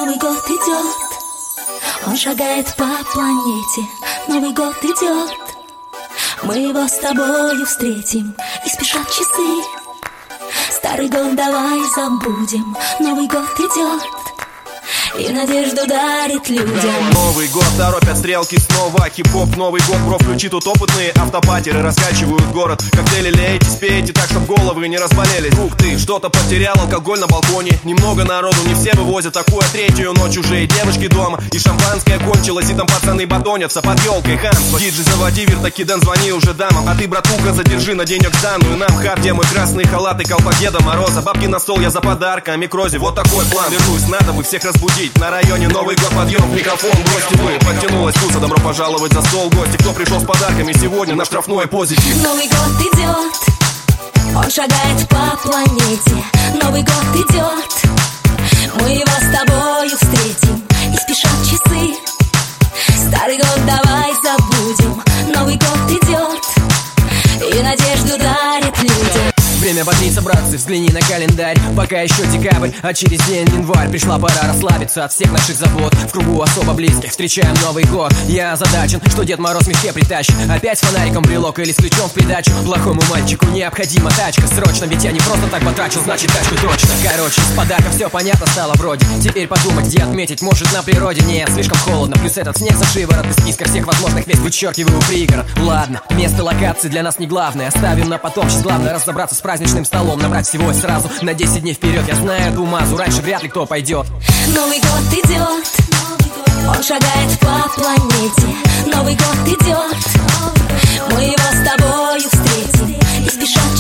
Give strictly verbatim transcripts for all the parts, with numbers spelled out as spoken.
Новый год идет, он шагает по планете. Новый год идет, мы его с тобою встретим. И спешат часы, старый год давай забудем. Новый год идет, и надежду дарит людям. Новый год, торопят стрелки снова. Хип-хоп, Новый год, бро, включи тут опытные автопатеры раскачивают город. Коктейли лейте, спейте так, чтоб головы не разболелись. Ух ты, что-то потерял, алкоголь на балконе. Немного народу, не все вывозят такую третью ночь уже. И девушки дома, и шампанское кончилось, и там пацаны батонятся под елкой. Хамство, диджей заводи, вертакиден, звони уже дамам. А ты, братуха, задержи на денег данную нам харде. Мой красный халат и колпак Деда Мороза. Бабки на стол, я за подарками к розе. Вот такой план, вернусь, надо бы всех разбудить. На районе Новый год, подъем, микрофон, бросьте вы. Подтянулась туса, добро пожаловать за стол. Гости, кто пришел с подарками сегодня на штрафной позитив. Новый год идет, он шагает по планете. Новый год идет, мы его с тобою встретим. И спешат часы, старый год давай забудем. Новый год идет, и надежду дарит людям. Время бодриться, братцы, взгляни на календарь. Пока еще декабрь, а через день январь. Пришла пора расслабиться от всех наших забот. В кругу особо близких встречаем Новый год. Я озадачен, что Дед Мороз в мешке притащит. Опять с фонариком брелок или с ключом в придачу. Плохому мальчику необходима тачка срочно, ведь я не просто так потрачил, значит тачку точно. Короче, с подарком все понятно стало вроде. Теперь подумать, где отметить, может на природе. Нет, слишком холодно, плюс этот снег за шиворот. Из списка всех возможных мест вычеркиваю пригород. Ладно, место локации для нас не главное. Оставим на потом, сейчас главное разобраться с праздничным столом. Набрать всего сразу на десять дней вперед. Я знаю эту мазу, раньше вряд ли кто пойдет. Новый год идет, он шагает по планете. Новый год идет, мы его с тобою встретим. И спешат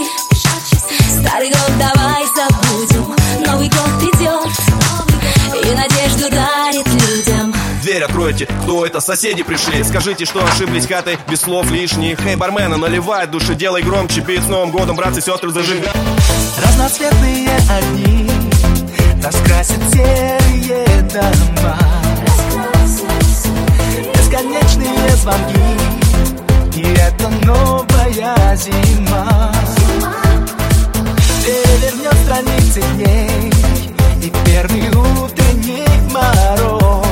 часы, старый год давай забудем. Новый год идет, и надежду дарит людям. Дверь откройте, кто это, соседи пришли. Скажите, что ошиблись хатой, без слов лишних. Эй, бармена, наливай души, делай громче. Бит с Новым годом, братцы, сестры, зажигай. Разноцветные огни раскрасят серые дома. Бесконечные звонки, и это новая зима. Перевернет страницы дней, и первый утренний мороз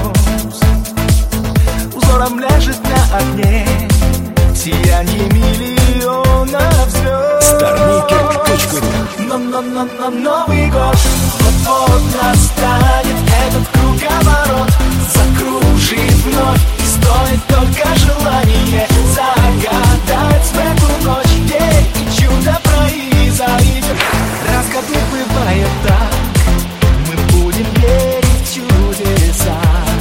узором ляжет на огне сияние миллионов звезд. Стармейкер точка ру. Но-но-но-но Новый год вот-вот настанет, этот круговорот закружит вновь. И стоит только желание загадать в эту ночь, где и чудо произойдет. Раз в году бывает так, мы будем верить в чудеса.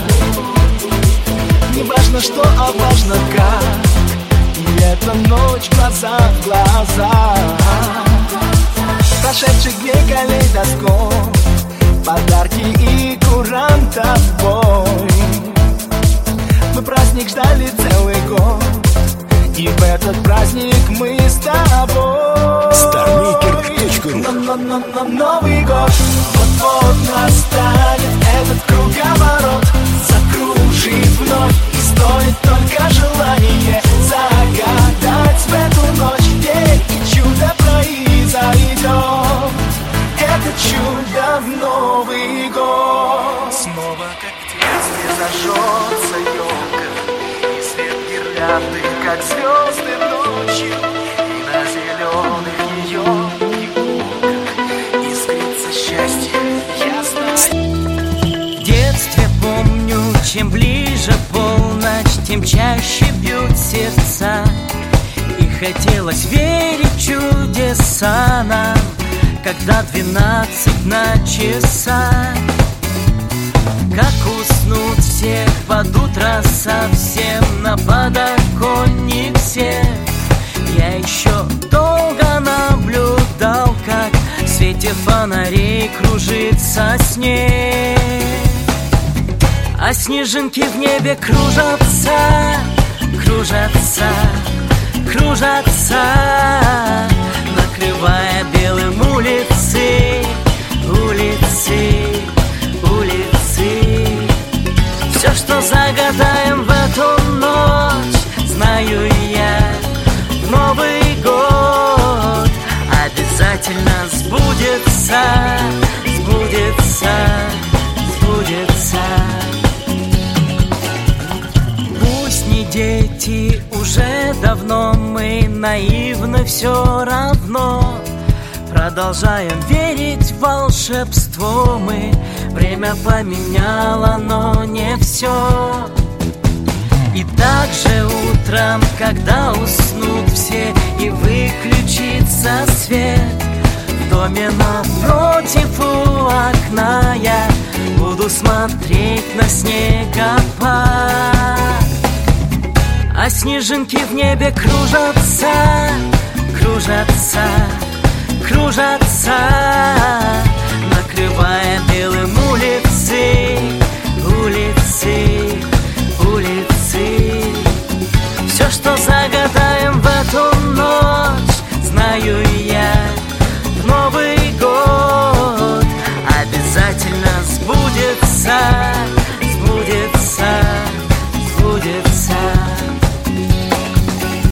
Не важно что, а важно как, и эта ночь глаза в глаза. Прошедших дней калейдоскоп, подарки и курантов бой. Мы праздник ждали целый год, и в этот праздник мы с тобой. Стармейкер точка ру. Но-но-но Новый год вот-вот настанет, этот круговорот закружит вновь. И стоит только желание загадать в эту ночь, где и чудо произойдет. Это чудо в Новый год. Снова как в детстве зажжется елка, и свет гирлянды, как звезды ночью, и на зеленых ее фигурках искрится счастье ясно. В детстве помню, чем ближе полночь, тем чаще бьют сердца. И хотелось верить в чудеса нам, когда двенадцать на часах. Как уснут все под утро совсем, на подоконник сев. Я еще долго наблюдал, как в свете фонарей кружится снег. А снежинки в небе кружатся, кружатся, кружатся, накрывая белым улицы, улицы, улицы. Все, что загадаем в эту ночь, знаю я, в Новый год обязательно сбудется, сбудется, сбудется. наивно все равно. Продолжаем верить в волшебство мы. Время поменяло, но не все. И также утром, когда уснут все и выключится свет, в доме напротив у окна я буду смотреть на снегопад. А снежинки в небе кружатся, кружатся, кружатся, накрывая белым улицам